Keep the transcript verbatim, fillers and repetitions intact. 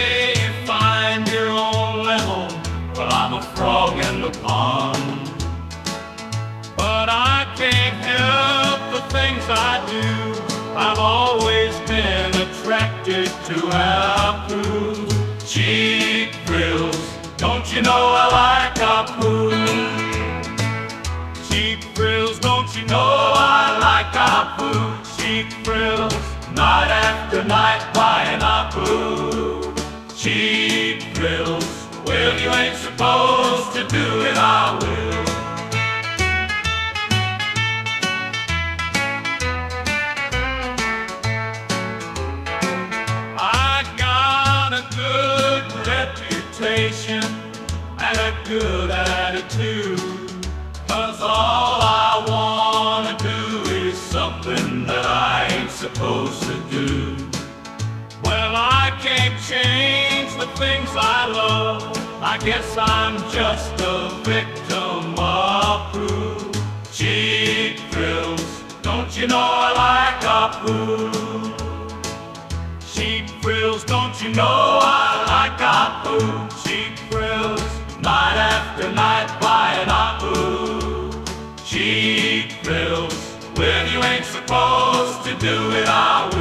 say you find your own level. Well, I'm a frog in the pond, but I can't help the things I do. I've always been attracted to Apu. Cheap thrills, don't you know I like Apu? Cheap thrills, don't you know I like Apu? Cheap thrills, night after night buying Apu. Cheap thrills, well, you ain't supposed to do it, I will. I got a good reputation and a good attitude, 'cause all I wanna do is something that I ain't supposed to do. Well, I can't change the things I love. I guess I'm just a victim of Apu. Cheap thrills, don't you know I like Apu? Cheap thrills, don't you know I like Apu? Cheap thrills, night after night buying Apu. Cheap thrills, when you ain't supposed to do it, I will.